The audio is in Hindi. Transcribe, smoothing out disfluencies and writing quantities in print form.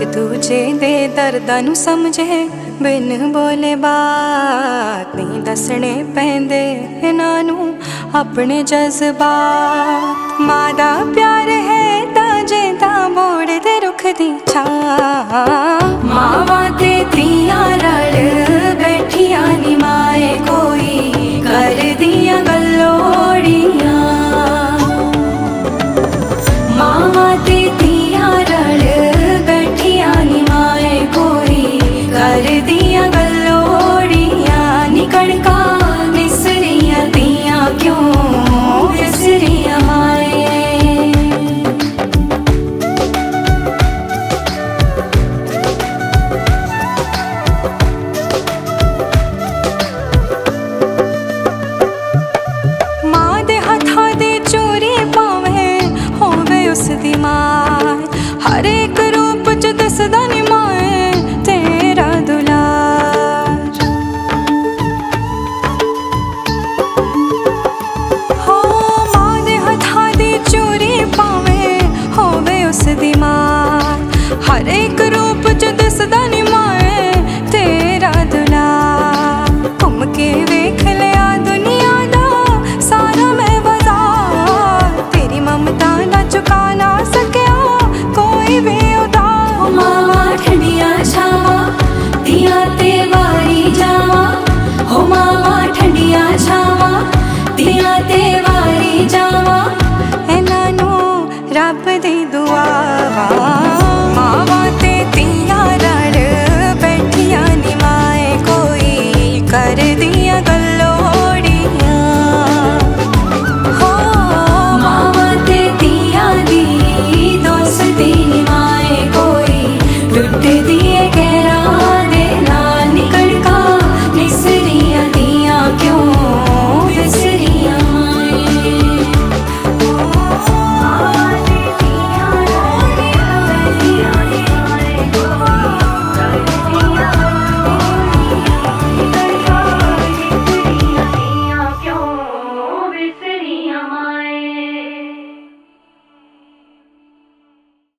दूजे दे दर्दां नूं समझे बिन बोले बात नहीं दसने पैंदे इन्हां नूं अपने जज्बात। मां दा प्यार है तां जेदा मोड़ दे रुख दी छां, मावां ते धीआं रल बैठ